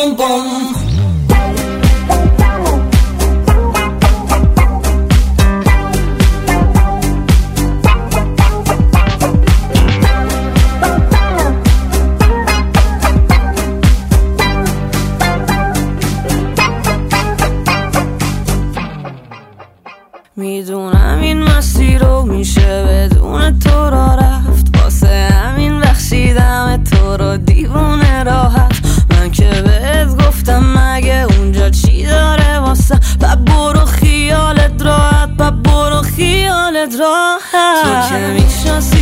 بوم بوم. میدونم این مسیر رو میشه بدون تو را رفت، واسه همین بخشیدم تو رو دیوونه راحت. من که بهت گفتم مگه اونجا چی داره واسه، برو خیالت راحت، برو خیالت راحت. تو که میشناسی